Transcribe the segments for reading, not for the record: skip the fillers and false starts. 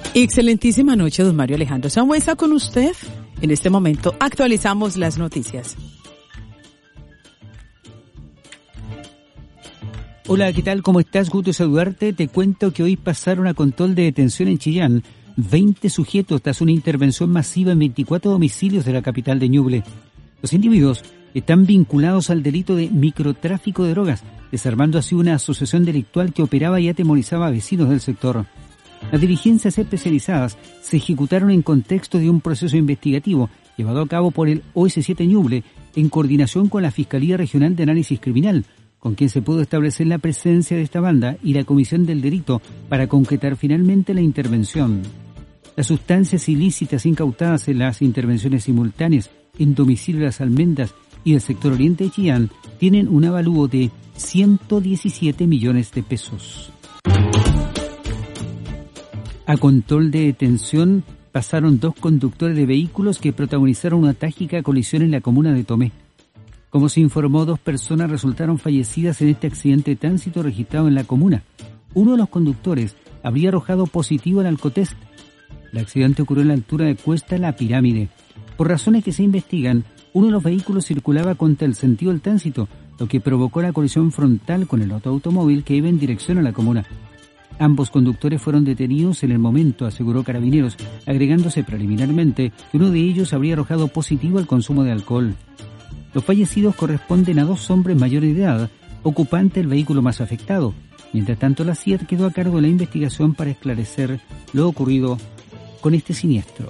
Excelentísima noche, don Mario Alejandro Sangüesa, con usted. En este momento actualizamos las noticias. Hola, ¿qué tal? ¿Cómo estás? Gusto saludarte. Te cuento que hoy pasaron a control de detención en Chillán 20 sujetos tras una intervención masiva en 24 domicilios de la capital de Ñuble. Los individuos están vinculados al delito de microtráfico de drogas, desarmando así una asociación delictual que operaba y atemorizaba a vecinos del sector. Las diligencias especializadas se ejecutaron en contexto de un proceso investigativo llevado a cabo por el OS7 Ñuble en coordinación con la Fiscalía Regional de Análisis Criminal, con quien se pudo establecer la presencia de esta banda y la comisión del delito para concretar finalmente la intervención. Las sustancias ilícitas incautadas en las intervenciones simultáneas en domicilio de Las Almendras y del sector oriente de Chillán tienen un avalúo de 117 millones de pesos. A control de detención pasaron 2 conductores de vehículos que protagonizaron una trágica colisión en la comuna de Tomé. Como se informó, 2 personas resultaron fallecidas en este accidente de tránsito registrado en la comuna. Uno de los conductores habría arrojado positivo al alcotest. El accidente ocurrió en la altura de Cuesta La Pirámide. Por razones que se investigan, uno de los vehículos circulaba contra el sentido del tránsito, lo que provocó la colisión frontal con el otro automóvil que iba en dirección a la comuna. Ambos conductores fueron detenidos en el momento, aseguró Carabineros, agregándose preliminarmente que uno de ellos habría arrojado positivo al consumo de alcohol. Los fallecidos corresponden a 2 hombres mayores de edad, ocupantes del vehículo más afectado. Mientras tanto, la CIET quedó a cargo de la investigación para esclarecer lo ocurrido con este siniestro.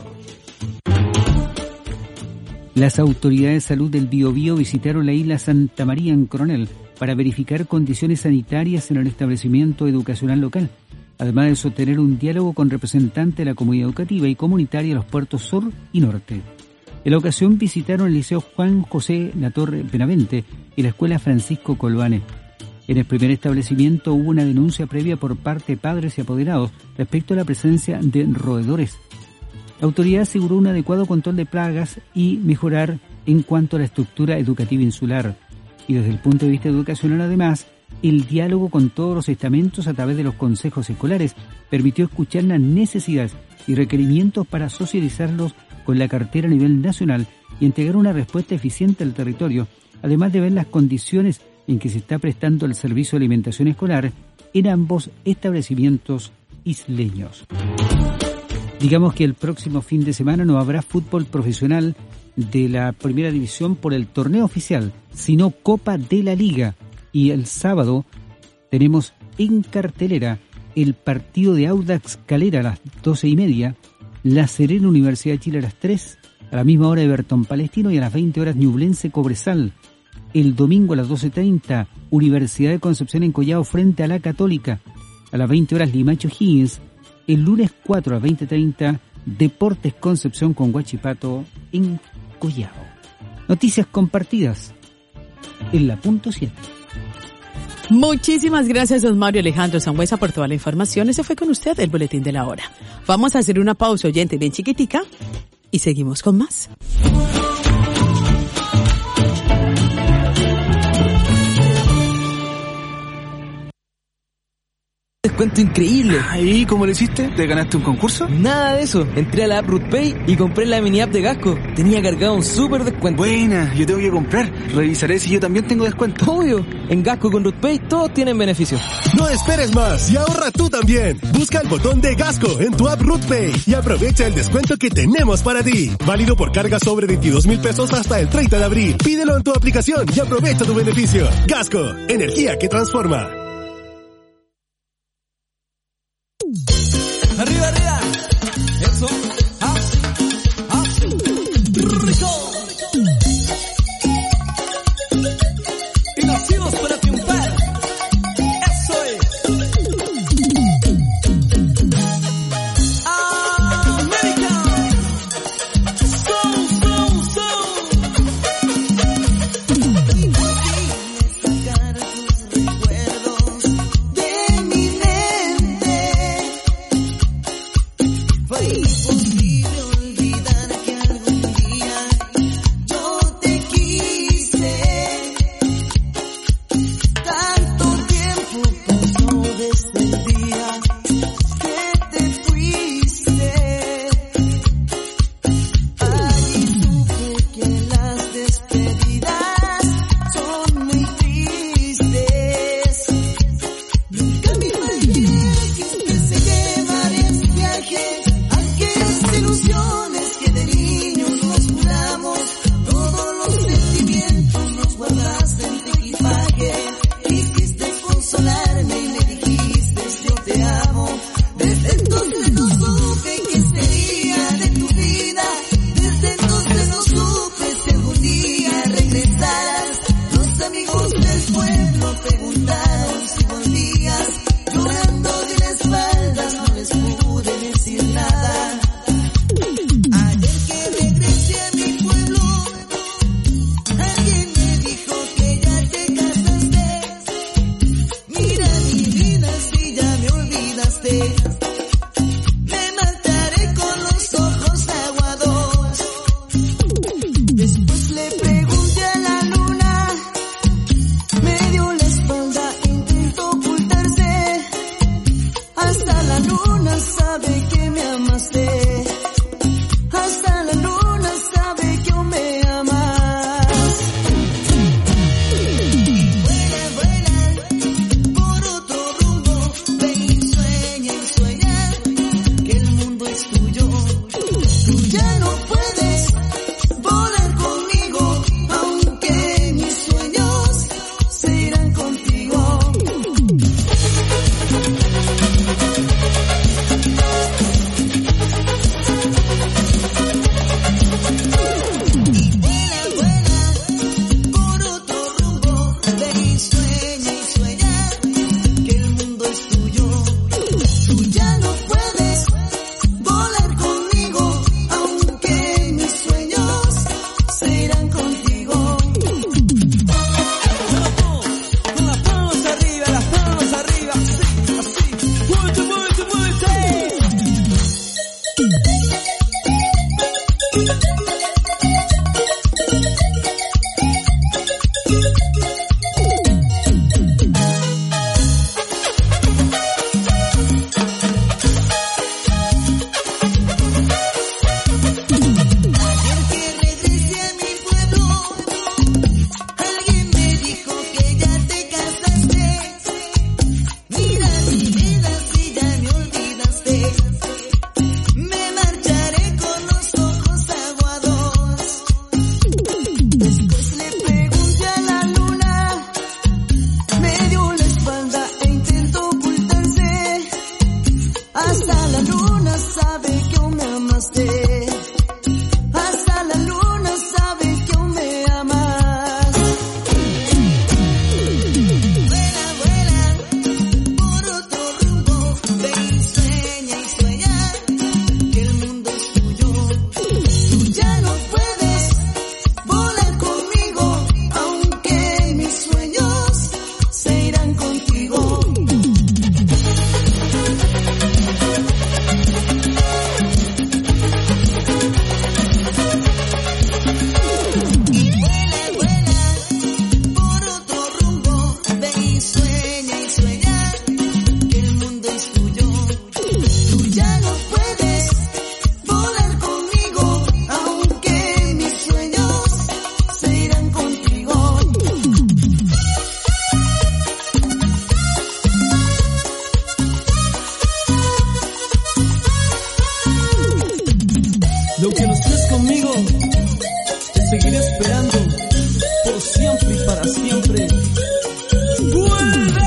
Las autoridades de salud del Biobío visitaron la isla Santa María en Coronel para verificar condiciones sanitarias en el establecimiento educacional local, además de sostener un diálogo con representantes de la comunidad educativa y comunitaria de los puertos sur y norte. En la ocasión visitaron el Liceo Juan José Latorre Benavente y la Escuela Francisco Colbane. En el primer establecimiento hubo una denuncia previa por parte de padres y apoderados respecto a la presencia de roedores. La autoridad aseguró un adecuado control de plagas y mejorar en cuanto a la estructura educativa insular. Y desde el punto de vista educacional, además, el diálogo con todos los estamentos a través de los consejos escolares permitió escuchar las necesidades y requerimientos para socializarlos con la cartera a nivel nacional y entregar una respuesta eficiente al territorio, además de ver las condiciones en que se está prestando el servicio de alimentación escolar en ambos establecimientos isleños. Digamos que el próximo fin de semana no habrá fútbol profesional de la primera división por el torneo oficial, sino Copa de la Liga. Y el sábado tenemos en cartelera el partido de Audax Calera a las 12:30, La Serena Universidad de Chile a las 3, a la misma hora Everton Palestino y a las 20 horas Ñublense Cobresal. El domingo a las 12:30, Universidad de Concepción en Collao frente a la Católica. A las 20 horas Limache O'Higgins. El lunes 4 a las 20:30, Deportes Concepción con Huachipato en Collao. Noticias compartidas en la punto 7. Muchísimas gracias, don Mario Alejandro Sangüesa, por toda la información. Ese fue con usted el boletín de la hora. Vamos a hacer una pausa, oyente, bien chiquitica, y seguimos con más. Descuento increíble. ¿Y cómo lo hiciste? ¿Te ganaste un concurso? Nada de eso. Entré a la app RootPay y compré la mini app de Gasco. Tenía cargado un súper descuento. Buena, yo tengo que comprar. Revisaré si yo también tengo descuento. Obvio. En Gasco con RootPay todos tienen beneficios. No esperes más y ahorra tú también. Busca el botón de Gasco en tu app RootPay y aprovecha el descuento que tenemos para ti. Válido por carga sobre 22,000 pesos hasta el 30 de abril. Pídelo en tu aplicación y aprovecha tu beneficio. Gasco, energía que transforma. Arriba, arriba. Eso. Rico. Y nacimos para triunfar. Eso es. América. esperando por siempre y para siempre. ¡Vuelve!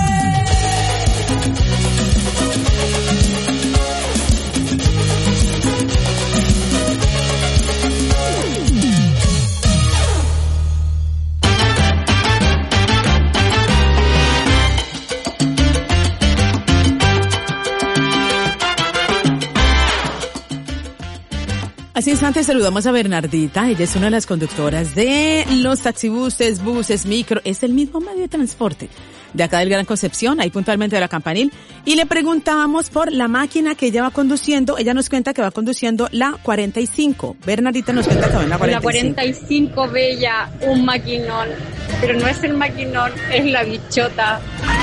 Hace instantes saludamos a Bernardita, ella es una de las conductoras de los taxibuses, buses, micro, es el mismo medio de transporte de acá del Gran Concepción, ahí puntualmente de la Campanil, y le preguntábamos por la máquina que ella va conduciendo, ella nos cuenta que va conduciendo la 45, Bernardita nos cuenta que va en la 45. La 45, bella, un maquinón, pero no es el maquinón, es la bichota.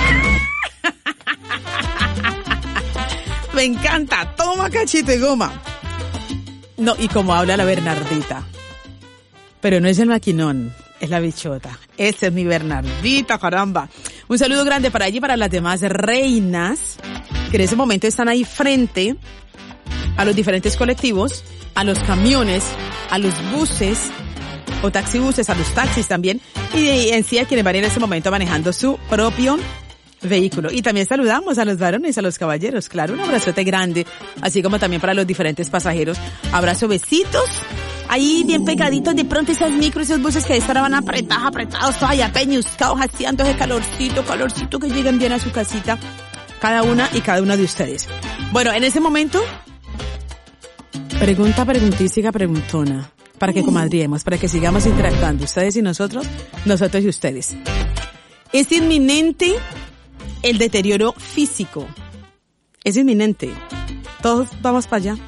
Me encanta, toma cachito y goma. No, y como habla la Bernardita. Pero no es el maquinón, es la bichota. Esa es mi Bernardita, caramba. Un saludo grande para ella y para las demás reinas que en ese momento están ahí frente a los diferentes colectivos, a los camiones, a los buses o taxibuses, a los taxis también, y en sí a quienes van en ese momento manejando su propio vehículo. Y también saludamos a los varones, a los caballeros, claro, un abrazote grande, así como también para los diferentes pasajeros. Abrazo, besitos, ahí bien pegaditos, de pronto esas micros, esos buses que estaban apretados, todavía peñuscados, haciendo ese calorcito, que lleguen bien a su casita, cada una y cada uno de ustedes. Bueno, en ese momento, preguntística, preguntona, para que comadriemos, para que sigamos interactuando, ustedes y nosotros y ustedes. Es inminente el deterioro físico. Es inminente. Todos vamos para allá.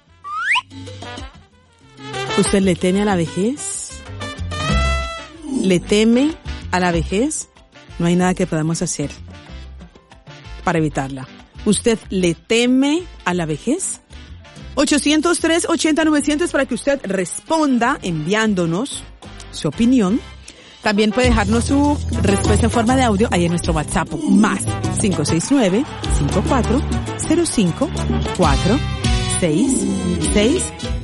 ¿Usted le teme a la vejez? ¿Le teme a la vejez? No hay nada que podamos hacer para evitarla. ¿Usted le teme a la vejez? 803-80-900 para que usted responda enviándonos su opinión. También puede dejarnos su respuesta en forma de audio ahí en nuestro WhatsApp, más 569-54-05-4668.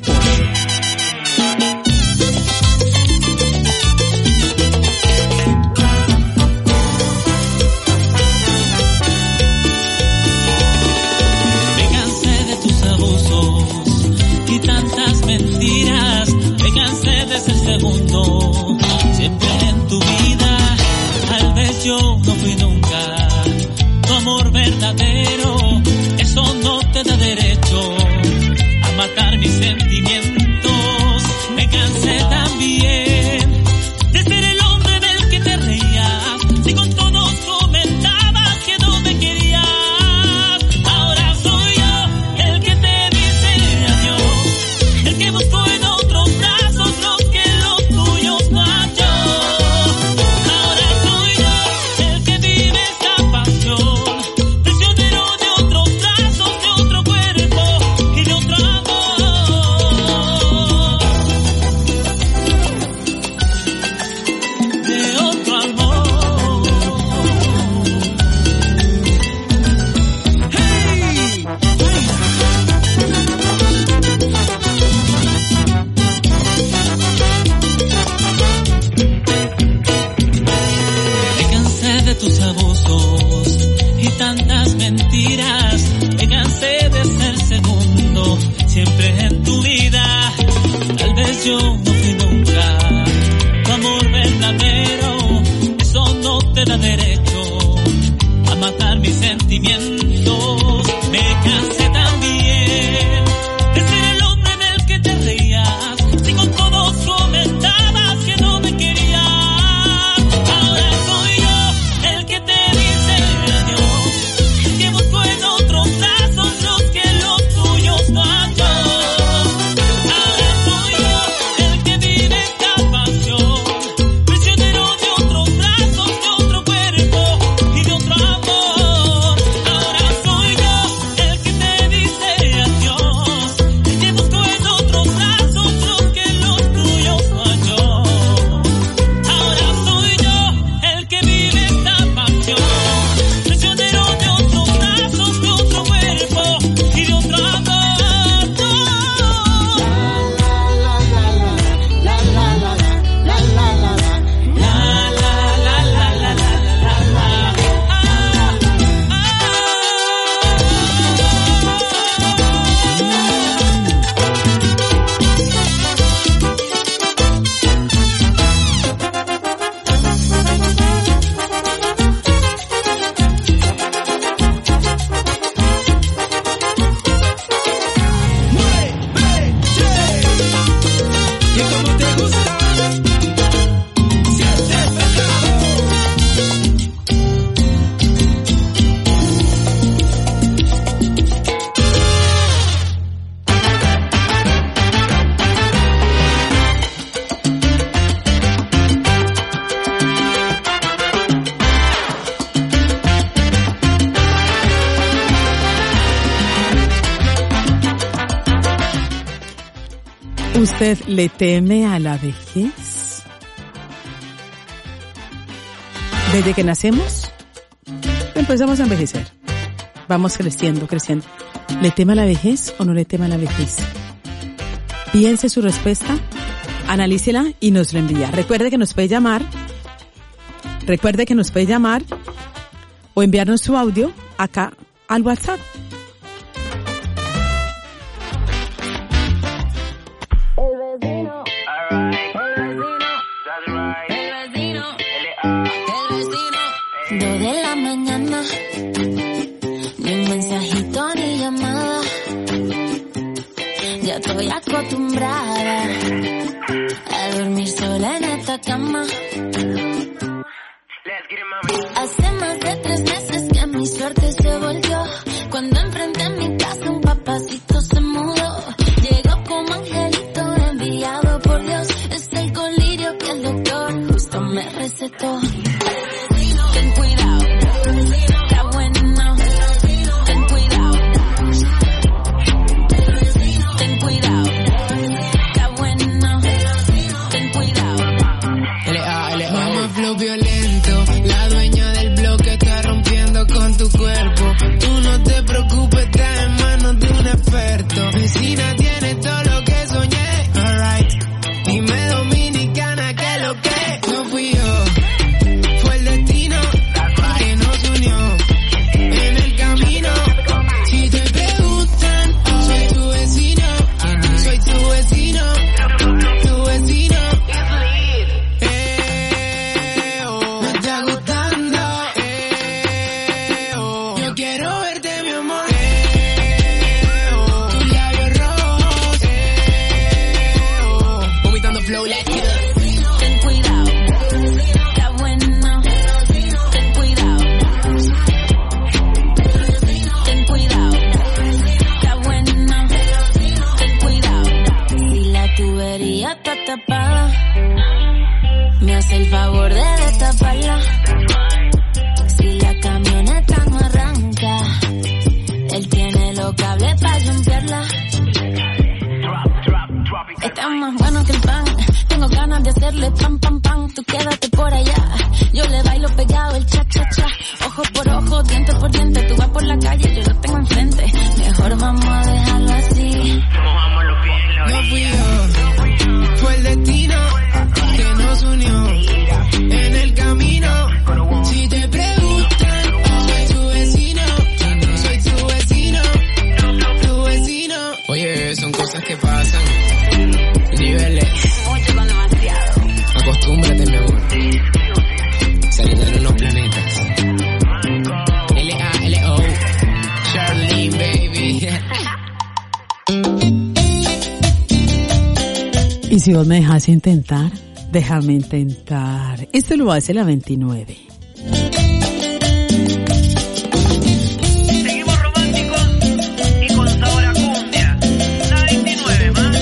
Me cansé de tus abusos y tantas mentiras, me cansé de ser segundo, siempre en tu vida, tal vez yo no fui nunca tu amor verdadero, eso no te da derecho a matar mis sentimientos. Me cansé también de ser el hombre del que te reías, y con todos comentabas que no me querías. Ahora soy yo el que te dice adiós, el que buscó en otros brazos los que los tuyos no halló. Ahora soy yo el que vive esta pasión, prisionero de otros brazos, de otro cuerpo y de otro amor. De otro amor. ¡Hey! Me cansé de tus abusos y tantas mentiras, me cansé de ser segundo, siempre en tu vida, tal vez yo no fui nunca tu amor verdadero, eso no te da derecho a matar mis sentimientos. Me cansé también de ser el hombre del que te reías, si con todos comentabas que no me querías. Ahora soy yo el que te dice adiós, el que buscó en otros brazos los que los tuyos no halló. Ahora soy yo el que vive esta pasión, prisionero de otros brazos, de otro cuerpo y de otro amor. Ahora soy yo el que te ¿Usted le teme a la vejez? Desde que nacemos, empezamos a envejecer. Vamos creciendo. ¿Le teme a la vejez o no le teme a la vejez? Piense su respuesta, analícela y nos la envía. Recuerde que nos puede llamar o enviarnos su audio acá al WhatsApp. Estoy acostumbrada a dormir sola en esta cama. Hace más de 3 meses que mi suerte se volvió. Cuando enfrenté mi casa un papacito se mudó. Llegó como angelito enviado por Dios. Es el colirio que el doctor justo me recetó. Ten cuidado, está bueno. Ten cuidado. Ten cuidado, está bueno. Ten cuidado. Mamá flow violento, la dueña del bloque está rompiendo con tu cuerpo. Tú no te preocupes, está en manos de un experto. Vecina tiene todo lo que soñé. Alright, dime dominicana que lo que no fui yo. Fue el destino que nos unió en el camino. Si te preguntan, soy tu vecino. Soy tu vecino. Tu vecino. Me está gustando. Yo quiero verte, mi amor. Tus labios rojos. Vomitando flow, let's go. Ten cuidado, está bueno. Ten cuidado. Ten cuidado, está bueno. Ten cuidado. Si la tubería está tapada, me hace el favor de destaparla. Si la camioneta no arranca, él tiene los cables para limpiarla. Está más bueno que el pan. Tengo ganas de hacerle pam pam pam. Tú quédate por allá. Yo le bailo pegado el cha cha cha. Ojo por ojo, diente por diente. Tú vas por la calle, yo lo tengo enfrente. Mejor vamos a dejarlo así. No fui yo, fue el destino que nos unió en el camino. Si te preguntan, soy tu vecino. Soy tu vecino. Tu vecino. Oye, son cosas que pasan. Niveles. Acostúmbrate, mi amor. Salir de los planetas. L-A-L-O. Charlene, baby. Y si vos me dejas intentar, déjame intentar. Esto lo hace la 29. Seguimos románticos y con sabor a cumbia. La 29 más.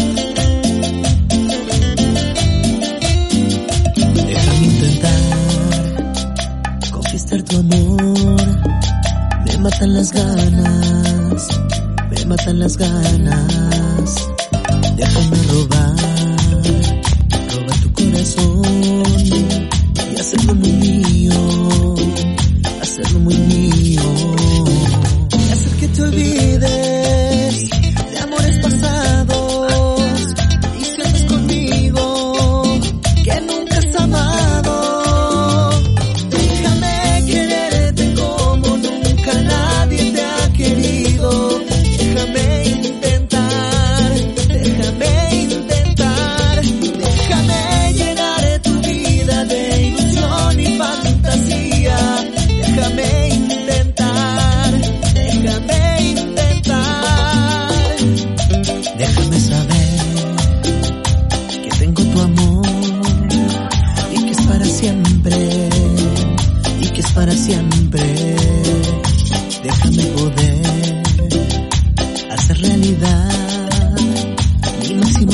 Déjame intentar conquistar tu amor. Me matan las ganas. Me matan las ganas. Déjame robar tu corazón y hacerlo muy mío, hacerlo muy mío. Y hacer que te olvides de amores pasados y sientes conmigo que nunca has amado. Déjame quererte como nunca nadie te ha querido. Déjame intentar, déjame llenar tu vida de ilusión y fantasía. Déjame intentar, déjame saber que tengo tu amor y que es para siempre, y que es para siempre. Déjame poder hacer realidad mi máximo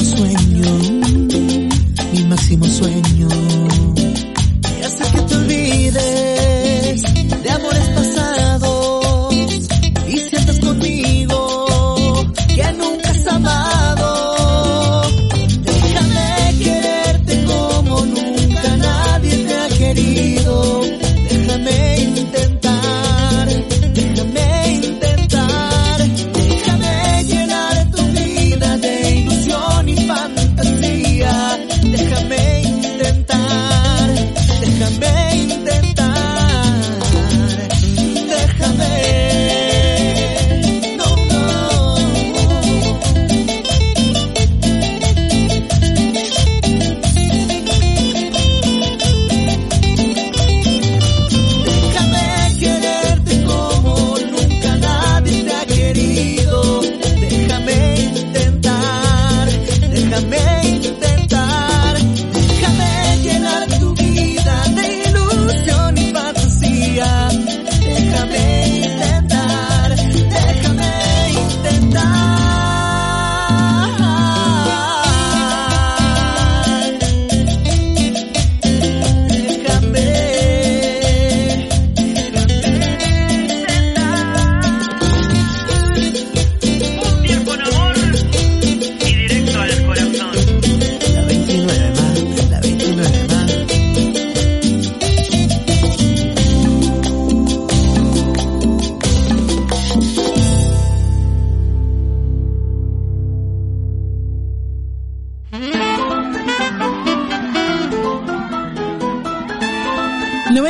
sueño, y hacer que te olvides de amores pasados y sientas conmigo que nunca has amado.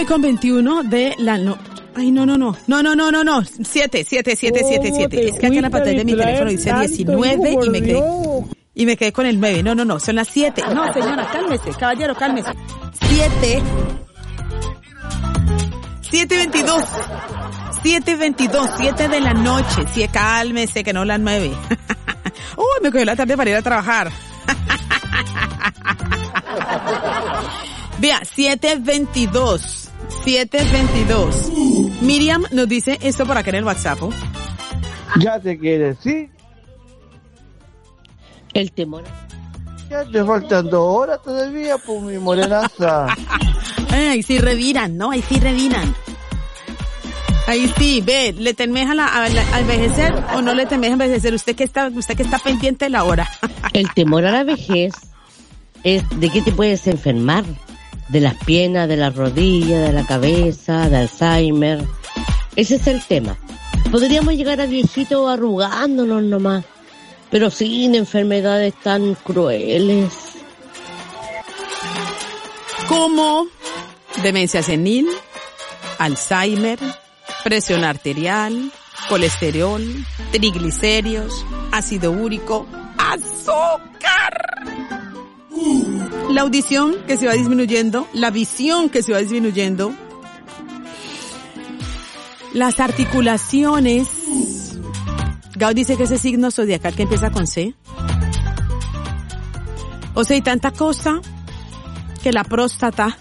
9:21 de la no. Ay, no. 7. Es que acá en la pantalla de mi teléfono dice 19 y me quedé con el 9. No, son las 7. No, señora, cálmese, caballero, cálmese. 7:22 de la noche. Sí, cálmese, que no las 9. Uy, me cogió la tarde para ir a trabajar. Vea, 7:22. Miriam nos dice esto por acá en el WhatsApp. Ya te quieres, ¿sí? El temor. Ya te faltan 2 horas todavía, pues, mi morenaza. Ay, sí reviran, ¿no? Ahí sí reviran. Ahí sí, ve, ¿le temes a envejecer o no le temes a envejecer? Usted que está pendiente de la hora. El temor a la vejez es de qué te puedes enfermar. De las piernas, de las rodillas, de la cabeza, de Alzheimer. Ese es el tema. Podríamos llegar a viejitos arrugándonos nomás, pero sin enfermedades tan crueles. Como demencia senil, Alzheimer, presión arterial, colesterol, triglicéridos, ácido úrico, azúcar. La audición que se va disminuyendo, la visión que se va disminuyendo, las articulaciones. Gao dice que ese signo zodiacal que empieza con C. O sea, hay tanta cosa que la próstata.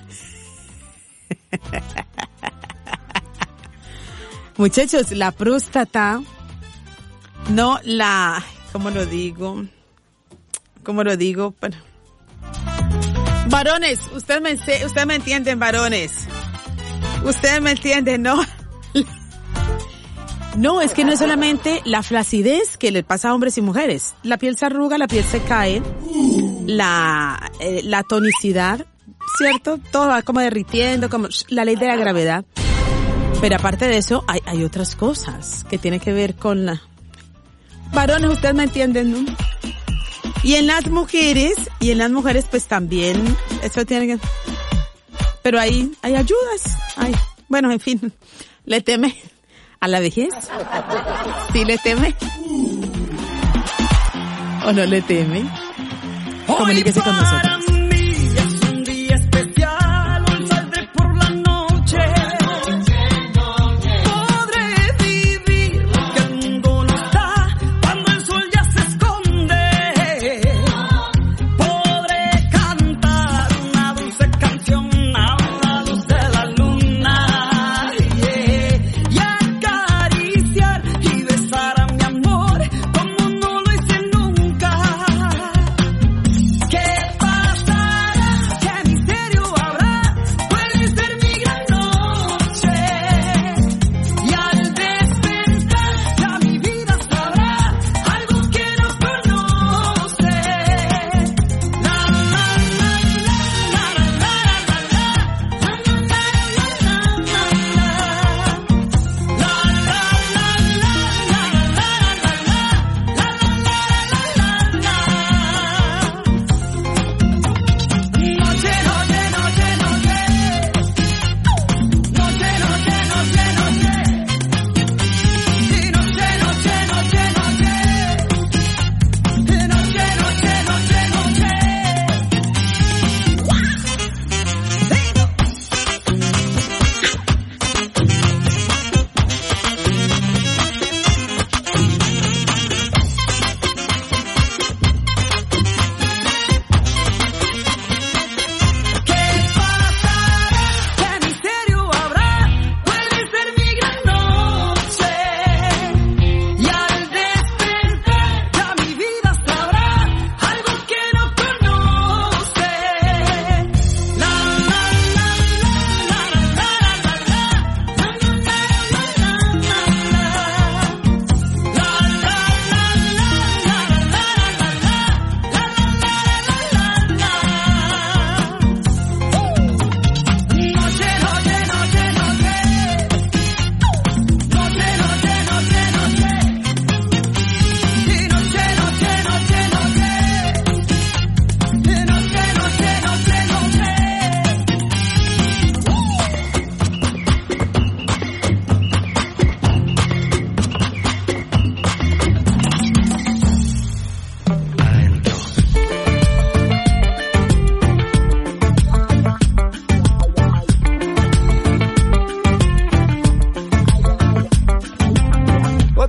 Muchachos, la próstata, no la, ¿cómo lo digo? Bueno. Varones, ustedes me entienden, varones. Ustedes me entienden, ¿no? No, es que no es solamente la flacidez que le pasa a hombres y mujeres. La piel se arruga, la piel se cae, la tonicidad, ¿cierto? Todo va como derritiendo, como la ley de la gravedad. Pero aparte de eso, hay otras cosas que tienen que ver con la... Varones, ustedes me entienden, ¿no? Y en las mujeres pues también, eso tiene que... Pero hay ayudas. Bueno, en fin, ¿le teme a la vejez? ¿Sí le teme? ¿O no le teme? Comuníquese con nosotros. ¿Qué pasa?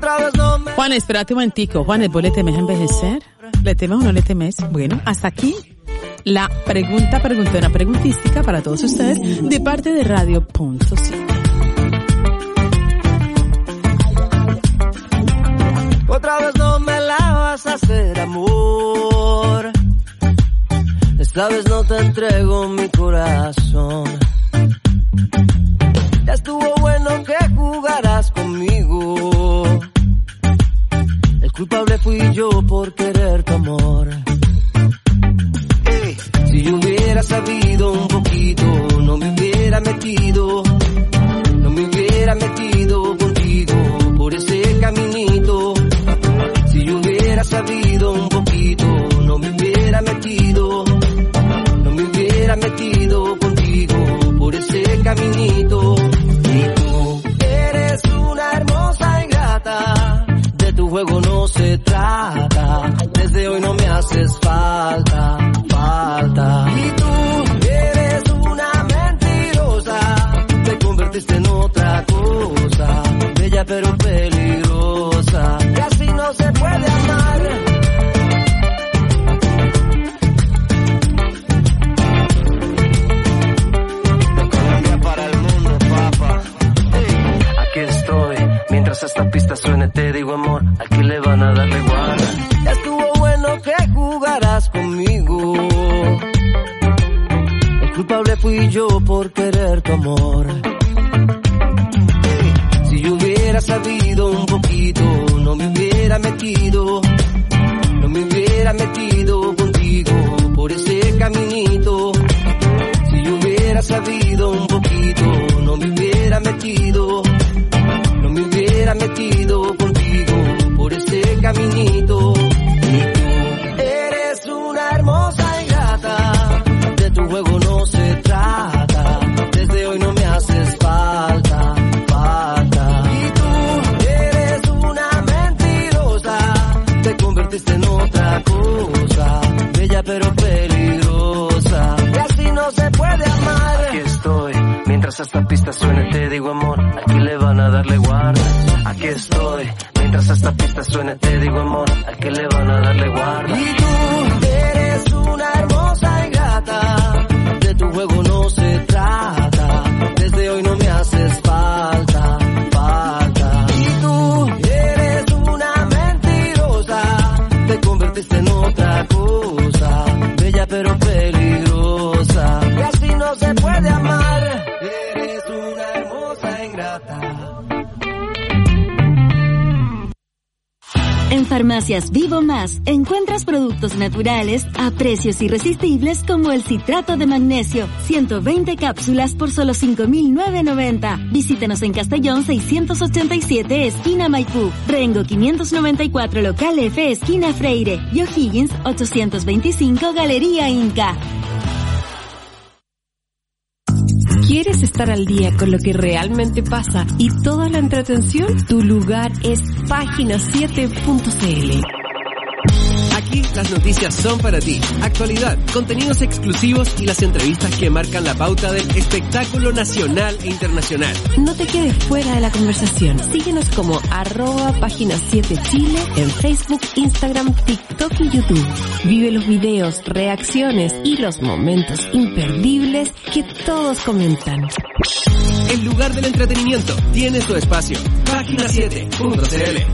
Juan, espérate un momentico. Juan, ¿vos le temes a envejecer? ¿Le temes o no le temes? Bueno, hasta aquí la preguntona preguntística para todos ustedes de parte de Radio.5. Otra vez no me la vas a hacer, amor. Esta vez no te entrego mi corazón. Ya estuvo bueno que jugaras conmigo. El culpable fui yo por querer tu amor. Hey, si yo hubiera sabido un poquito, no me hubiera metido contigo por ese caminito. Si yo hubiera sabido un poquito, no me hubiera metido contigo por ese caminito. Y tú eres una hermosa ingrata, de tu juego no se trata, desde hoy no me haces falta. Y tú eres una mentirosa, te convertiste en otra cosa, bella pero peligrosa, y así no se puede amar. Mientras esta pista suene te digo amor, ¿a quién le van a darle guarda? Ya estuvo bueno que jugaras conmigo. El culpable fui yo por querer tu amor. Si yo hubiera sabido un poquito, no me hubiera metido contigo por ese caminito. Si yo hubiera sabido un poquito, no me hubiera metido contigo por ese caminito. Y tú eres una hermosa ingrata, de tu juego no se trata, desde hoy no me haces falta. Y tú eres una mentirosa, te convertiste en otra cosa, bella pero peligrosa, y así no se puede amar. Aquí estoy, mientras esta pista suene te digo amor, ¿a quién le van a darle guarda? Aquí estoy, mientras esta pista suene te digo amor, ¿a qué le van a darle guarda? Y tú eres una hermosa ingrata, de tu juego no se trata, desde hoy no me haces falta. Y tú eres una mentirosa, te convertiste en otra cosa, bella pero peligrosa, y así no se puede amar. Eres una hermosa ingrata. En Farmacias Vivo Más encuentras productos naturales a precios irresistibles como el citrato de magnesio, 120 cápsulas por solo 5.990. Visítanos en Castellón 687, esquina Maipú, Rengo 594, local F, esquina Freire, y O'Higgins 825, Galería Inca. ¿Quieres estar al día con lo que realmente pasa y toda la entretención? Tu lugar es Página7.cl. Aquí las noticias son para ti. Actualidad, contenidos exclusivos y las entrevistas que marcan la pauta del espectáculo nacional e internacional. No te quedes fuera de la conversación. Síguenos como @Página7Chile en Facebook, Instagram, TikTok y YouTube. Vive los videos, reacciones y los momentos imperdibles que todos comentan. El lugar del entretenimiento tiene su espacio. Página7.cl.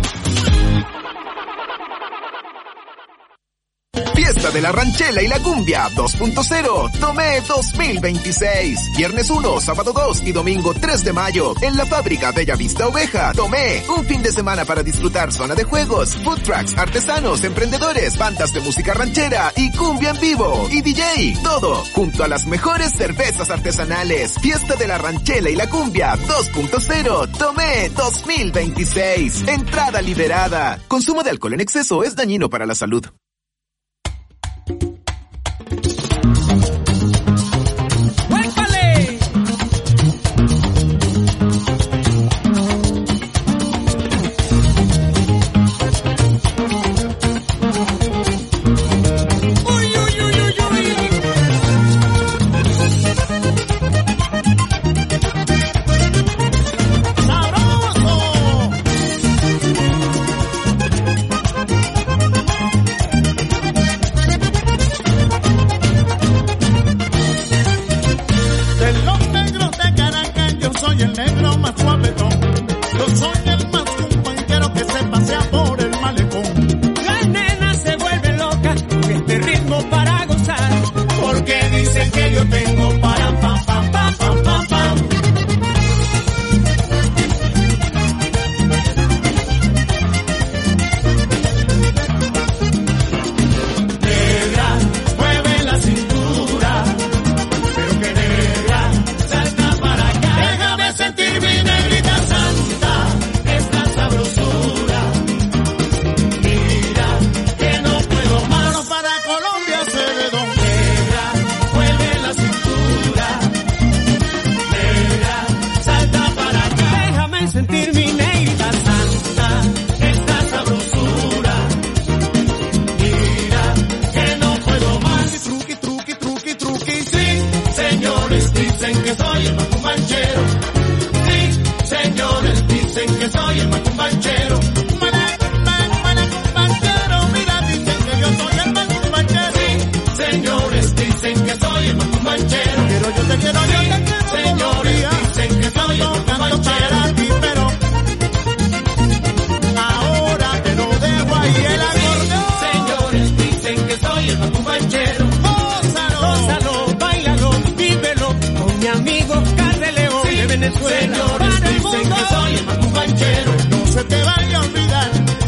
Fiesta de la Ranchela y la Cumbia 2.0 Tomé 2026. Viernes 1, sábado 2 y domingo 3 de mayo en la fábrica Bella Vista Oveja. Tomé un fin de semana para disfrutar zona de juegos, food trucks, artesanos, emprendedores, bandas de música ranchera y cumbia en vivo y DJ. Todo junto a las mejores cervezas artesanales. Fiesta de la Ranchela y la Cumbia 2.0 Tomé 2026. Entrada liberada. Consumo de alcohol en exceso es dañino para la salud.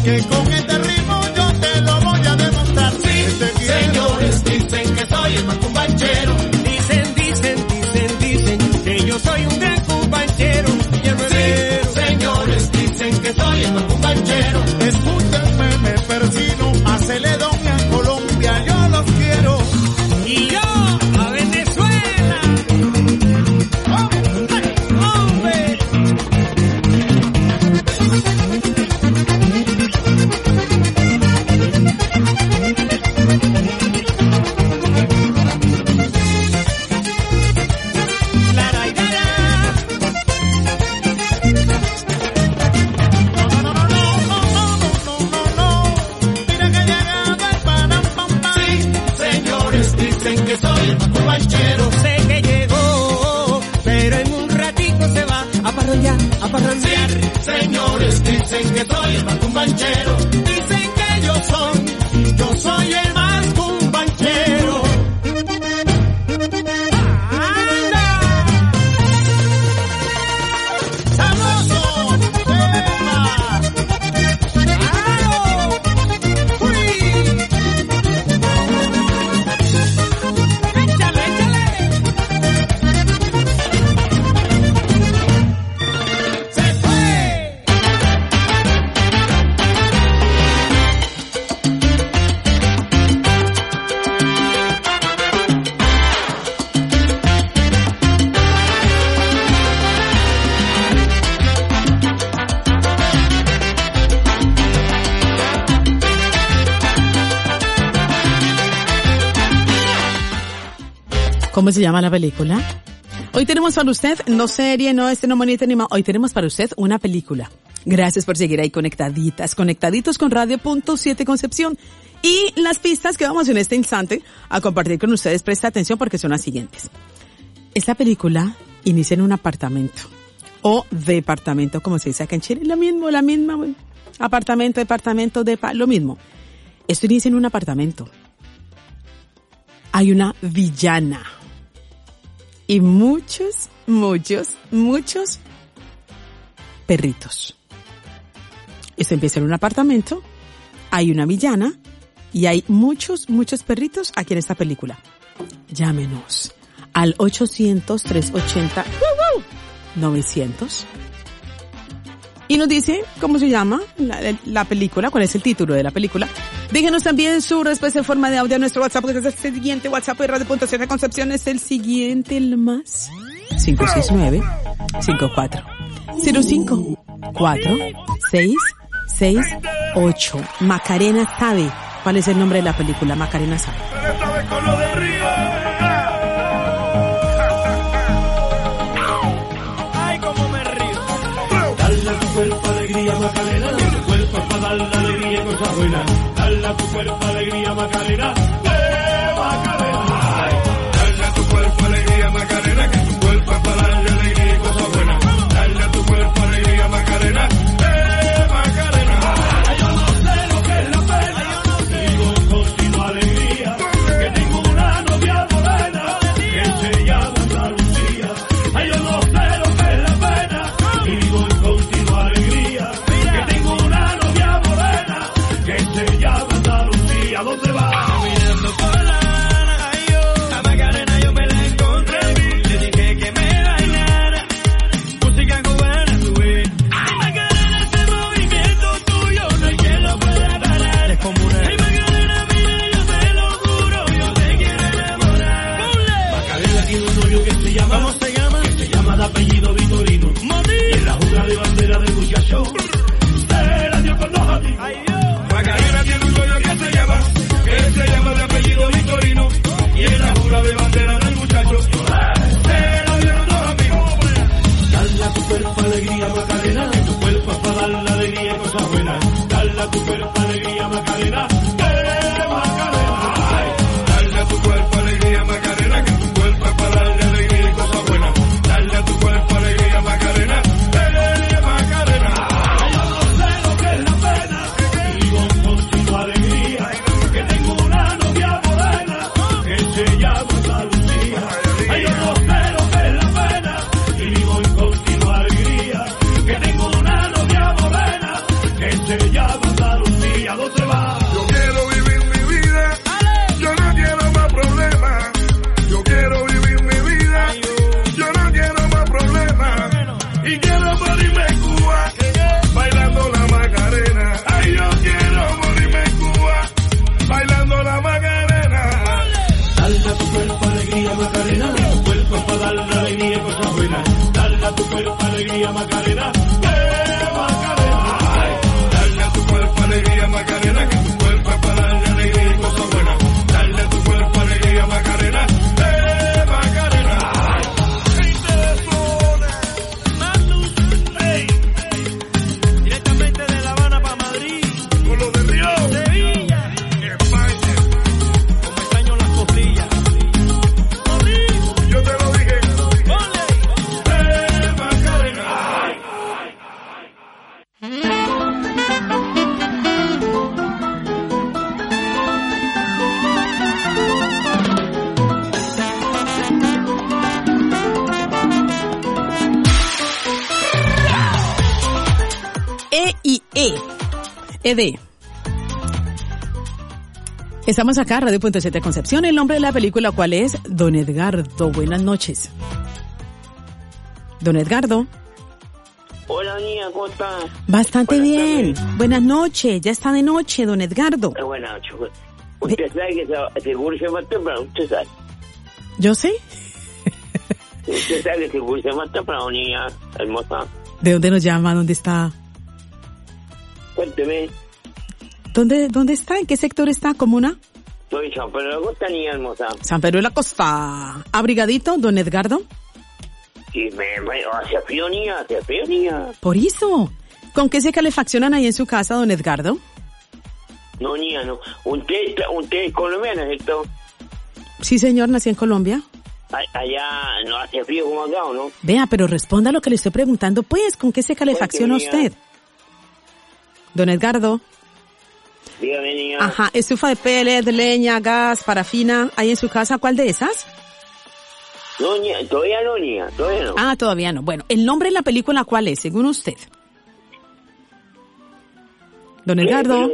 que con este ritmo yo te lo voy a demostrar. Sí, señores, dicen que soy el más cumbanchero. Dicen que yo soy un gran cumbanchero. Sí, señores, dicen que soy el más cumbanchero. Escúchenme, me persino a Celedón y a Colombia, yo los quiero. Y yo a Venezuela. ¡Hombre! Dicen que soy el más cumbanchero. Sé que llegó, pero en un ratito se va a parrandear, a parrandear. Sí, señores, dicen que soy el más cumbanchero. Dicen que yo soy el más cumbanchero. ¡Anda! ¡Sabroso! ¡Tema! ¡Claro! ¡Uy! ¿Cómo se llama la película? Hoy tenemos para usted, no serie, no no monito ni más. Hoy tenemos para usted una película. Gracias por seguir ahí conectaditos con Radio.7 Concepción. Y las pistas que vamos en este instante a compartir con ustedes, presta atención porque son las siguientes. Esta película inicia en un apartamento o departamento, como se dice acá en Chile, la misma, bueno, apartamento, departamento, lo mismo. Esto inicia en un apartamento. Hay una villana. Y muchos perritos. Esto empieza en un apartamento, hay una villana y hay muchos perritos aquí en esta película. Llámenos al 800-380-900 y nos dice cómo se llama la película, cuál es el título de la película. Díganos también su respuesta en forma de audio a nuestro WhatsApp, que es el siguiente WhatsApp de Radio.7 Concepción, es el siguiente, el más 569-54-668. Macarena sabe cuál es el nombre de la película, Macarena sabe. Ay, cómo me río. Dale a tu cuerpo alegría, Macarena. Tu cuerpo es para darle alegría y cosas buenas. Dale a tu cuerpo alegría, Macarena. Macarena. Dale a tu cuerpo alegría, Macarena. Que tu cuerpo es para darle alegría y cosas buenas. Dale a tu cuerpo alegría, Macarena. Macarena. Yo no sé lo que es la pena. Digo con continua alegría. Que tengo una novia morena que se llama Santa Lucía. Yo no sé lo que es la pena. Digo con continua alegría. Que tengo una novia morena que se llama Santa Lucía. ¿Dónde va? Caminando por la Habana, a Macarena yo me la encontré. Le dije que me bailara música cubana, tu ves. Ay, Macarena, ese movimiento tuyo no hay quien lo pueda parar. Es como una... Ay, Macarena, mira, yo te lo juro, yo te quiero enamorar. Macarena tiene un novio que se llama... ¿Cómo se llama? Que se llama de apellido Vitorino. Y en la jura de bandera del muchacho se la dio con los amigos. Macarena tiene un novio que se llama de apellido Vitorino. Y en la jura de bandera del muchacho se la dieron los amigos. Dale a tu cuerpo alegría, Macarena. Que tu cuerpo es para darle alegría y cosas buenas. Dale a tu cuerpo alegría, Macarena. Macarena. Dale a tu cuerpo alegría, Macarena. Que tu cuerpo es para darle alegría y cosas buenas. Dale a tu cuerpo alegría, Macarena. Macarena. Yo no sé lo que es la pena. Digo con continua alegría. Que tengo una novia morena que se llama Santa Lucía. Yo no sé lo que es la pena. Digo en continua alegría. Que tengo una novia morena que se llama Santa Lucía. Macarena, Macarena. Ay, dale a tu cuerpo alegría, Macarena, que tu cuerpo es para darle alegría y cosas buenas. Dale a tu cuerpo alegría, Macarena, Macarena. Ay, hey, directamente de La Habana para Madrid, con los de Río, Sevilla, España, como extraño las costillas. Yo te lo dije. Macarena. ED. Estamos acá, Radio Punto 7 Concepción. El nombre de la película, ¿cuál es? Don Edgardo. Buenas noches. Don Edgardo. Hola, niña, ¿cómo estás? Bastante Buenas bien. tardes. Buenas noches. Ya está de noche, don Edgardo. Buenas noches. Usted sabe que seguro se más temprano, usted sabe. ¿Yo sé? Usted sabe que seguro se más temprano, niña hermosa. ¿De dónde nos llama? ¿Dónde está? Cuénteme. ¿Dónde está? ¿En qué sector está? ¿Comuna? Soy San Pedro de la Costa, niña hermosa. San Pedro de la Costa. ¿Abrigadito, don Edgardo? Sí, hace frío, niña, hace frío, niña. Por eso. ¿Con qué se calefaccionan ahí en su casa, don Edgardo? No, niña, no. Usted es colombiana, ¿cierto? Sí, señor, nací en Colombia. Allá no hace frío como acá, ¿o no? Vea, pero responda lo que le estoy preguntando, pues. ¿Con qué se calefacciona usted? Don Edgardo. Dígame, niña. Ajá, estufa de pellet, leña, gas, parafina, ¿hay en su casa? ¿Cuál de esas? No, niña, todavía no, niña, todavía no. Ah, todavía no. Bueno, ¿el nombre de la película cuál es, según usted? Don Edgardo.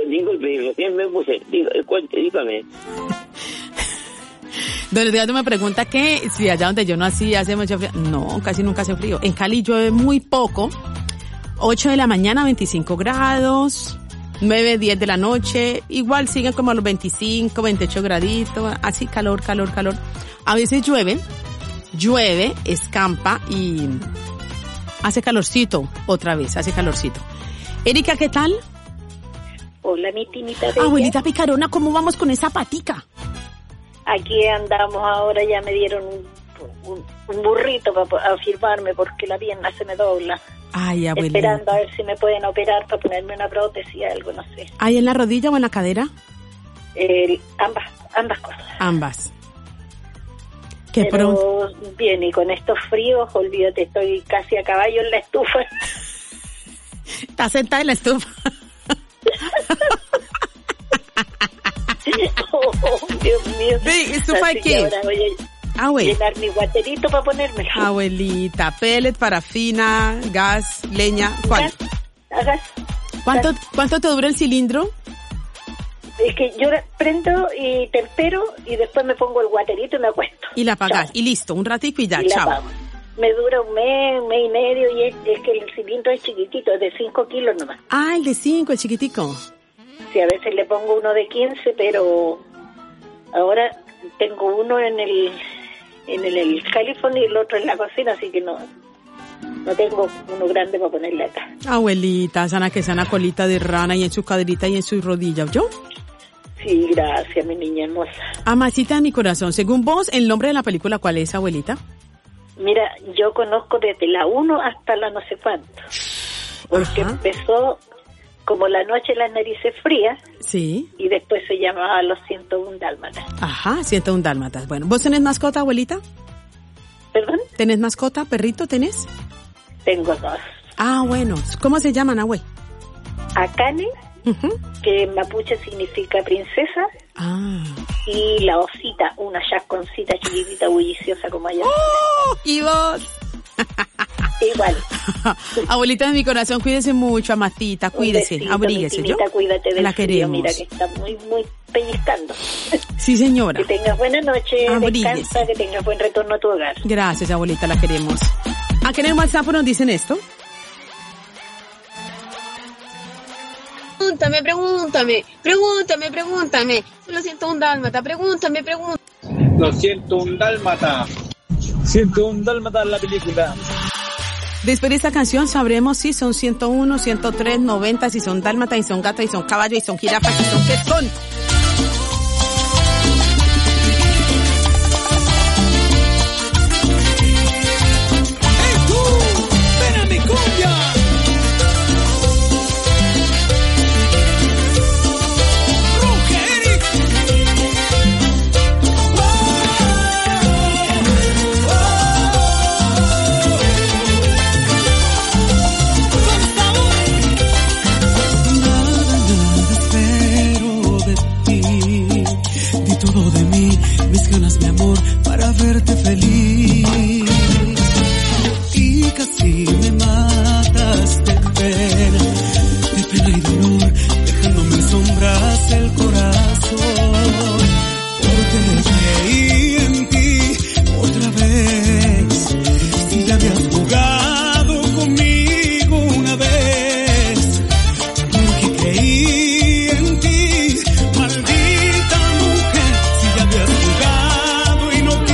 Dígame. Don Edgardo me pregunta que si allá donde yo nací hace mucho frío. No, casi nunca hace frío. En Cali llueve muy poco. 8 de la mañana, 25 grados. 9, 10 de la noche. Igual siguen como a los 25, 28 graditos. Así, calor. A veces llueve, escampa y hace calorcito. Otra vez, hace calorcito. Erika, ¿qué tal? Hola, mi tinita bella. Abuelita picarona, ¿cómo vamos con esa patica? Aquí andamos ahora, ya me dieron un burrito para firmarme porque la pierna se me dobla. Ay, abuelita. Esperando a ver si me pueden operar para ponerme una prótesis, algo, no sé. ¿Hay en la rodilla o en la cadera? Ambas cosas. Ambas. Pero bien, y con estos fríos, olvídate, estoy casi a caballo en la estufa. ¿Estás sentada en la estufa? Oh, Dios mío. Sí, ¿estufa de qué? Ahora voy a llenar mi guaterito para ponérmelo. Abuelita, pellet, parafina, gas, leña, ¿cuál? Gas. ¿Cuánto te dura el cilindro? Es que yo prendo y tempero y después me pongo el guaterito y me acuesto. Y la apagás, chao. Y listo, un ratico y ya, chao. Me dura un mes y medio y es que el cilindro es chiquitito, es de 5 kilos nomás. Ah, el de 5, el chiquitico. Sí, a veces le pongo uno de 15, pero ahora tengo uno en el California y el otro en la cocina, así que no tengo uno grande para ponerle acá. Abuelita, sana que sana colita de rana y en su caderita y en su rodilla, ¿yo? Sí, gracias, mi niña hermosa. Amasita de mi corazón, según vos, ¿el nombre de la película cuál es, abuelita? Mira, yo conozco desde la 1 hasta la no sé cuánto, porque empezó como La noche de las narices frías. Sí. Y después se llamaba Los 101 dálmatas. Ajá, 101 dálmatas. Bueno, ¿vos tenés mascota, abuelita? ¿Perdón? ¿Tenés mascota, perrito, tenés? Tengo 2. Ah, bueno. ¿Cómo se llaman, abue? Akane, que en mapuche significa princesa. Ah. Y la osita, una chasconcita chiquitita, bulliciosa como ella. ¡Oh! ¿Y vos? Igual. Abuelita de mi corazón, cuídese mucho, amatita, cuídese, besito, abríguese, ¿yo? Cuídate del la frío, queremos. Mira que está muy pellizcando. Sí, señora. Que tengas buena noche, abríguese. Descansa, que tengas buen retorno a tu hogar. Gracias, abuelita, la queremos. Aquí en el WhatsApp nos dicen esto. Pregúntame. Lo siento, un dálmata, pregúntame. Lo siento, un dálmata. 101 dálmata en la película. Después de esta canción sabremos si son 101, 103, 90, si son dálmatas, si son gatos, si son caballos, si son jirafas, si son qué son. Verte feliz y casi me matas de pena y dolor, dejándome en sombras el corazón, porque creí en ti otra vez, si ya habías jugado conmigo una vez, porque creí en ti, maldita mujer, si ya habías jugado y no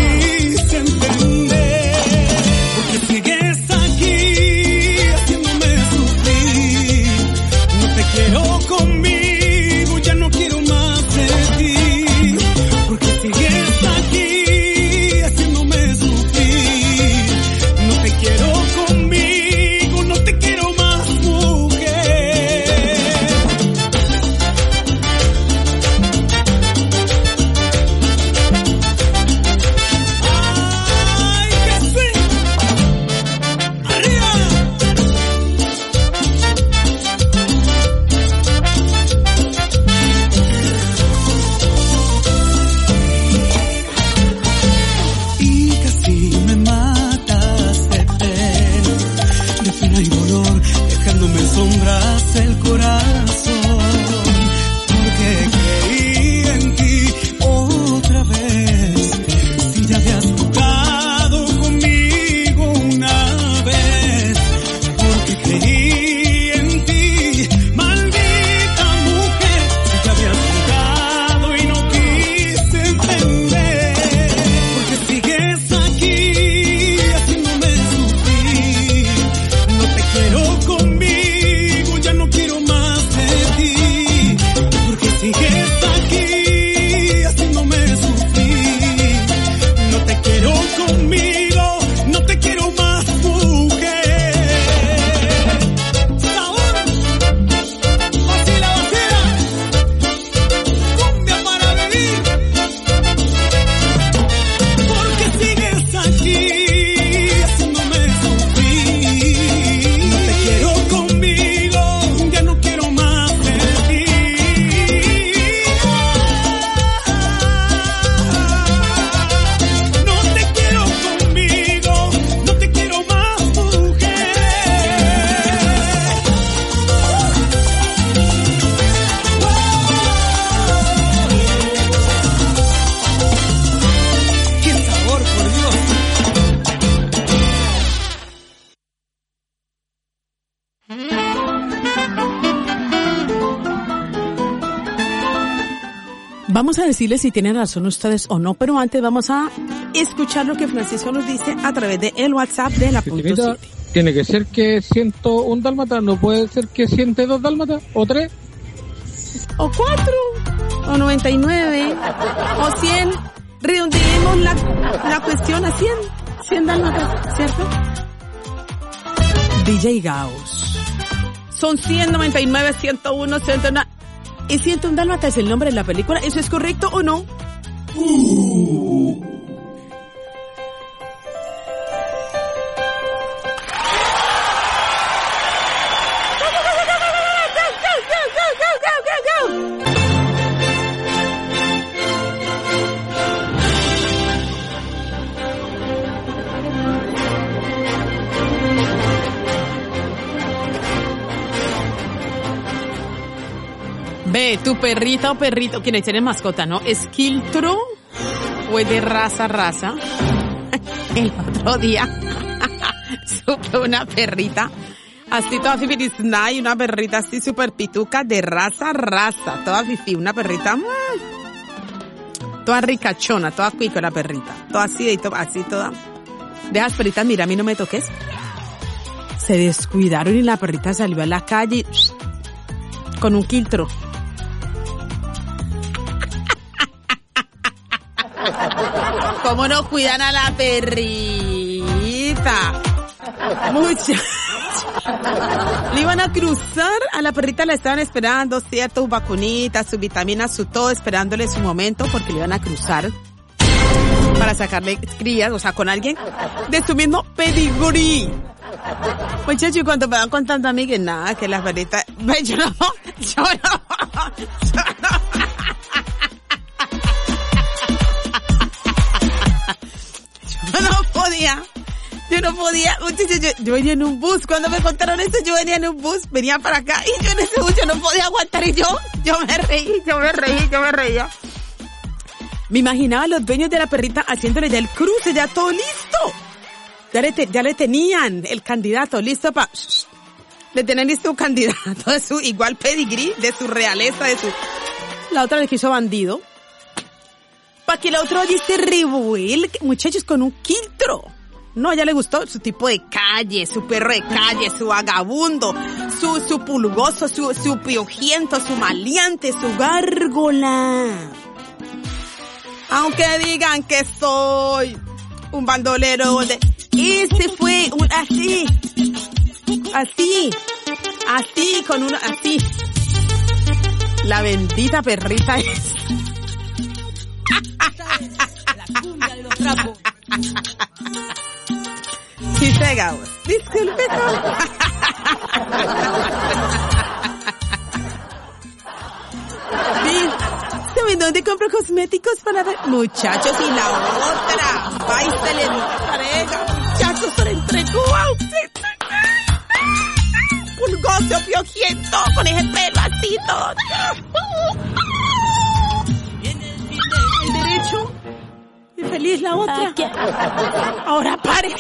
Vamos a decirles si tienen razón ustedes o no, pero antes vamos a escuchar lo que Francisco nos dice a través de el WhatsApp de la Punto City. Tiene que ser que 101 dálmatas, no puede ser que 102 dálmatas, o 3, o 4, o 99, o 100. Redondeemos la cuestión a 100 dálmatas, ¿cierto? DJ Gauss. Son 199, 101, 101. ¿Y 101 dálmatas es el nombre de la película? ¿Eso es correcto o no? Ve, tu perrita o perrito, quienes tienen mascota, ¿no? ¿Es quiltro o es de raza? El otro día supe una perrita así toda fifitizna y una perrita así súper pituca de raza, toda fifi, una perrita toda ricachona, toda cuico la perrita, toda así, así toda. Dejas perritas, mira, a mí no me toques. Se descuidaron y la perrita salió a la calle con un quiltro. ¿Cómo no cuidan a la perrita? Muchachos. Le iban a cruzar, a la perrita la estaban esperando, cierto, sus vacunitas, sus vitaminas, su todo, esperándole su momento porque le iban a cruzar para sacarle crías, o sea, con alguien de su mismo pedigrí. Muchachos, y cuando me van contando a mí que nada, que las perritas, yo no. Yo no podía, muchachos, yo venía en un bus, cuando me contaron eso, yo venía en un bus, venía para acá, y yo en ese bus yo no podía aguantar, y yo me reía. Me imaginaba a los dueños de la perrita haciéndole ya el cruce, ya todo listo. Ya le tenían el candidato listo para... Le tenían listo un candidato de su igual pedigrí, de su realeza, de su... La otra le quiso bandido. Para que la otra dice revuel, muchachos, con un quiltro. No, ya le gustó su tipo de calle, su perro de calle, su vagabundo, su pulgoso, su piojiento, su maleante, su gárgola. Aunque digan que soy un bandolero de... Ese fue un así, con uno así. La bendita perrita es... Chiste, Gabos. Disculpe. ¿Saben dónde compro cosméticos para ver? Muchachos, y la otra. Va y se le pareja. Muchachos, por entre Cuba. Pulgoso, piojiento, con ese pelo así todo. El derecho. Y feliz la otra. Ahora pare.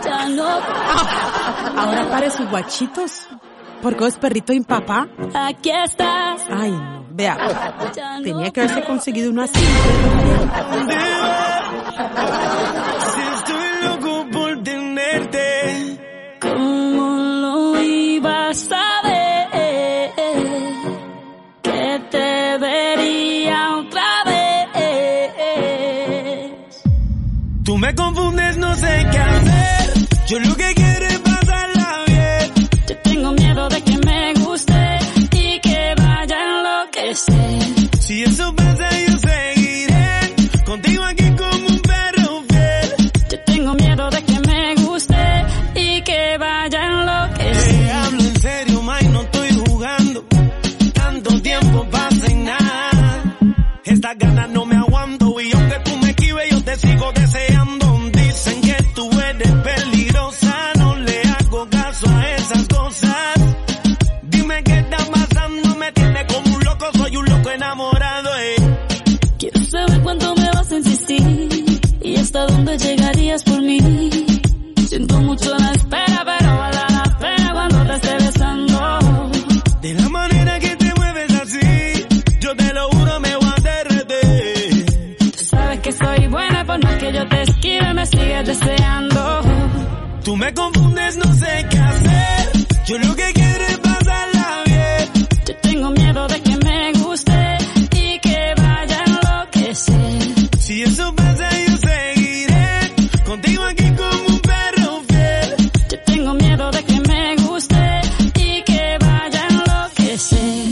Ahora pare sus guachitos. Porque es perrito y papá. Aquí estás. Ay, no. Vea. Tenía que haberse conseguido una así. Si estoy loco por tenerte, ¿cómo lo ibas a ver? Que te vería otra vez. tú me confundes, no sé qué hacer. Yo lo que quiero es pasarla bien. Yo tengo miedo de que me guste y que vaya a enloquecer. Si eso pasa yo seguiré contigo aquí como un perro fiel. Yo tengo miedo de que me guste y que vaya a enloquecer. Te hablo en serio, May, no estoy jugando. Tanto tiempo pasa y nada. Estas ganas no me aguanto y aunque tú me esquives yo te sigo deseando. Dicen que tú eres peligrosa, no le hago caso a esas cosas. Dime qué está pasando, me tiene como un loco, soy un loco enamorado. Quiero saber cuánto me vas a insistir y hasta dónde llegarías por mí. Siento mucho la espera, pero vale la pena cuando te esté besando. De la manera que te mueves así, yo te lo juro me voy a derretir. Tú sabes que soy buena, por más que yo te esquive, me sigues deseando. Tú me confundes, no sé qué hacer. Yo lo que quiero es pasarla bien. Yo tengo miedo de que me guste y que vaya a enloquecer. Si eso pasa yo seguiré contigo aquí como un perro fiel. Yo tengo miedo de que me guste y que vaya a enloquecer.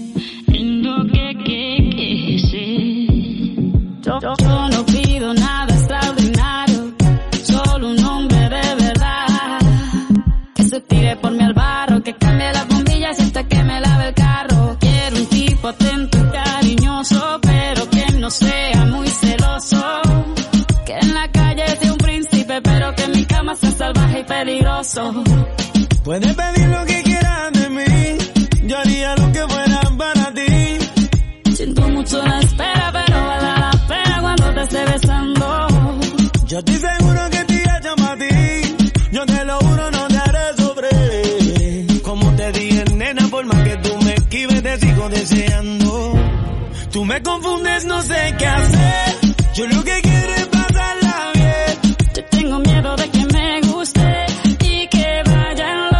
Yo no pido nada extraordinario, solo un hombre de verdad. Que se tire por mí al barro, que cambie las bombillas y hasta que me lave el carro. Quiero un tipo atento y cariñoso, pero que no sea muy celoso. Que en la calle sea un príncipe, pero que en mi cama sea salvaje y peligroso. Puedes pedir lo que quieras de mí, yo haría lo que fuera para ti. Siento mucho la espera, pero vale la pena cuando te esté besando. Yo estoy seguro que te hecho para ti, yo te lo juro no te haré sufrir. Como te dije, nena, por más que tú me esquives te sigo deseando. Tú me confundes, no sé qué hacer. Yo lo que quiero es pasarla bien. Yo tengo miedo de que me guste y que vaya a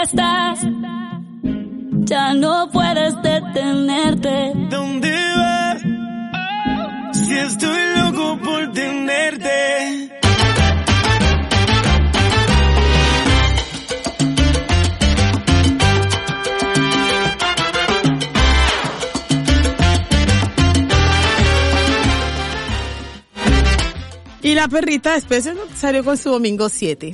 estás, ya no puedes detenerte. ¿Dónde vas? Si estoy loco por tenerte. Y la perrita después salió con su domingo 7.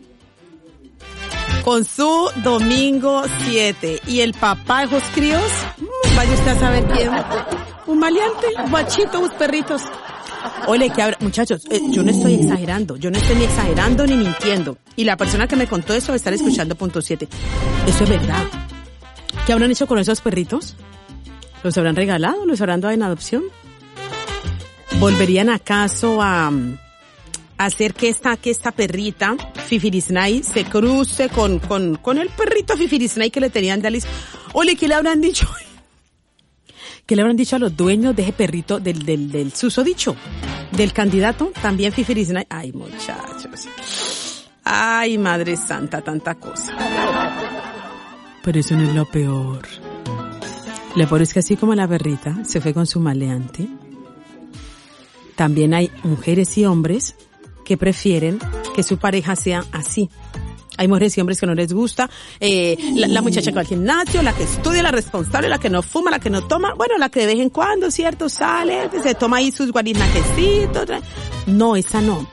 Con su domingo 7. Y el papá de los críos, vaya usted a saber quién. Un maleante, un guachito, unos perritos. Ole, que ahora, muchachos, yo no estoy exagerando. Yo no estoy ni exagerando ni mintiendo. Y la persona que me contó eso va a estar escuchando punto 7. Eso es verdad. ¿Qué habrán hecho con esos perritos? ¿Los habrán regalado? ¿Los habrán dado en adopción? ¿Volverían acaso a hacer que esta perrita, Fifirisnay, se cruce con el perrito Fifirisnay que le tenían de Alice? Ole, ¿qué le habrán dicho? ¿Qué le habrán dicho a los dueños de ese perrito del susodicho? Del candidato, también Fifirisnay. Ay, muchachos. Ay, Madre Santa, tanta cosa. Pero eso no es lo peor. Lo peor es que así como la perrita se fue con su maleante, también hay mujeres y hombres que prefieren que su pareja sea así. Hay mujeres y hombres que no les gusta la muchacha que va al gimnasio, la que estudia, la responsable, la que no fuma, la que no toma, bueno, la que de vez en cuando, ¿cierto? Sale, se toma ahí sus guarinaquecitos. No, esa no.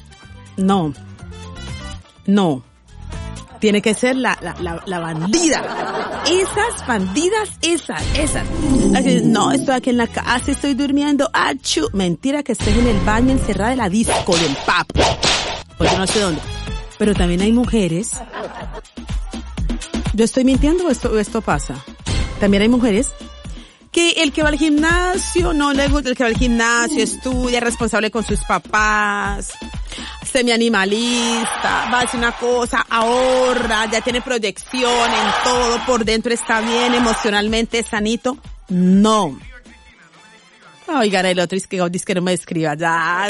No. Tiene que ser la bandida. Esas bandidas, esas. No, estoy aquí en la casa, estoy durmiendo. ¡Achú! Mentira que estés en el baño encerrada de la disco, del pub. Pues yo no sé dónde. Pero también hay mujeres. ¿Yo estoy mintiendo o esto pasa? También hay mujeres que el que va al gimnasio no le gusta, el que va al gimnasio estudia, es responsable con sus papás, semi-animalista, va a hacer una cosa, ahorra, ya tiene proyección en todo, por dentro está bien, emocionalmente es sanito. No. Oigan, el otro es que no me escriba. Ya.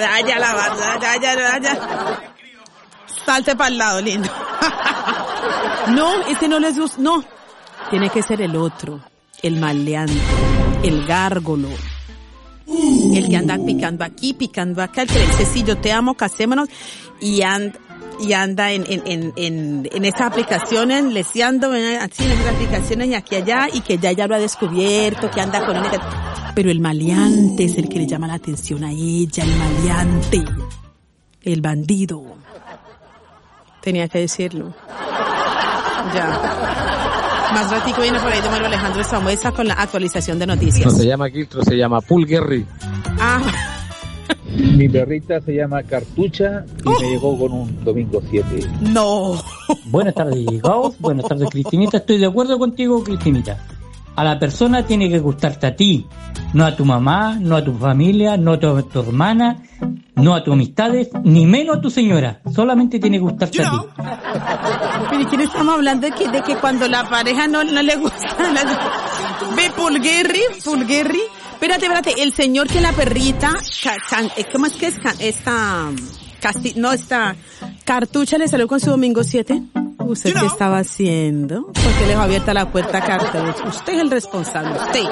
Salte para el lado, lindo. No, ese no les gusta, no. Tiene que ser el otro, el maleante, el gárgolo. El que anda picando aquí, picando acá, el que le dice, sí, yo te amo, casémonos, y anda en esas aplicaciones, leseando, así en esas aplicaciones y aquí allá, y que ya lo ha descubierto, que anda con él. Pero el maleante es el que le llama la atención a ella, el maleante, el bandido. Tenía que decirlo. Ya. Más ratico viene por ahí Don Mario Alejandro Samuesa con la actualización de noticias. No se llama Quiltro, se llama Pulguerri. Ah. Mi perrita se llama Cartucha y me llegó con un domingo 7. No. Buenas tardes, llegados. Buenas tardes, Cristinita. Estoy de acuerdo contigo, Cristinita. A la persona tiene que gustarte a ti, no a tu mamá, no a tu familia, no a tu hermana, no a tus amistades, ni menos a tu señora. Solamente tiene que gustarte a ti. ¿Pero quién estamos hablando de que cuando la pareja no le gusta? Ve, Pulguerri. Espérate, el señor que la perrita, ¿cómo es que es? Esta Cartucha le salió con su domingo 7. ¿Usted qué estaba haciendo? ¿Por qué le dejó abierta la puerta a Cartucha? Usted es el responsable, usted.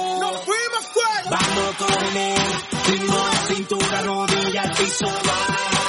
Vamos con él, ritmo, cintura, rodilla, piso, va.